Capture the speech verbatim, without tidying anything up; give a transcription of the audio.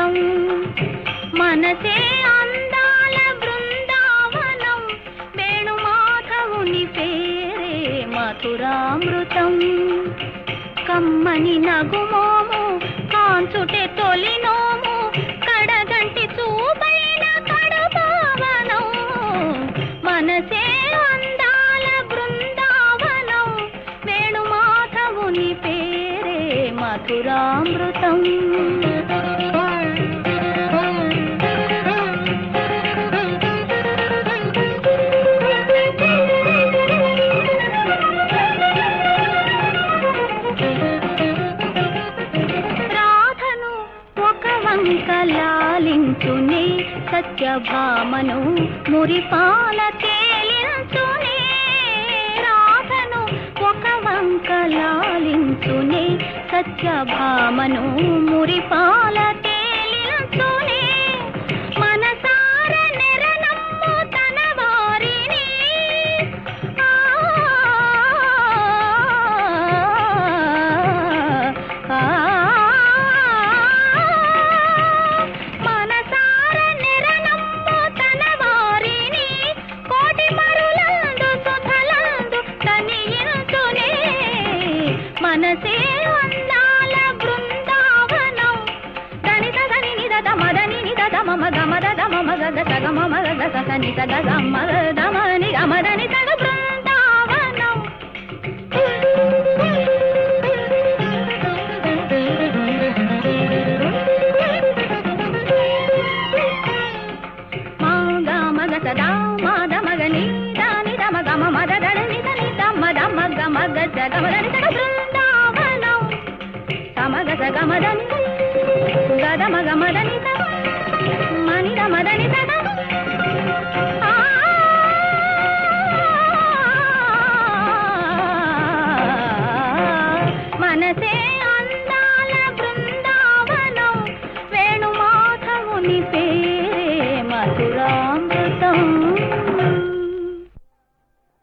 కరుణామృతం మనసే అందాల బృందావనం వేణుమాధవుని పేరే మధురామృతం కమ్మని నగుమోము కాంచుటే తొలినోము కడగంటి చూపైన కడుపావనం మనసే అందాల బృందావనం వేణుమాధవుని పేరే మధురామృతం లాలించునే సత్యభామను మురిపాల తేలించునే రాధను ఒక వంక లాలించునే సత్యభామను మురిపాల తేలించునే మనసార నెరనమ్ము తన వారిని ఆ మనసే అందాల బృందావనం దని సదని నిద మదని నిద మమ గమద మమ గగ సగ మమ గగ సని సగ గమ దమని గమదని సగ బృందావనం మా గమ గ సదా మద మగని దాని దమ గమ మద దని దని దమ దమ గమ గ సగ మదని సగ మగ గమదని గద మగ మదని మని మదని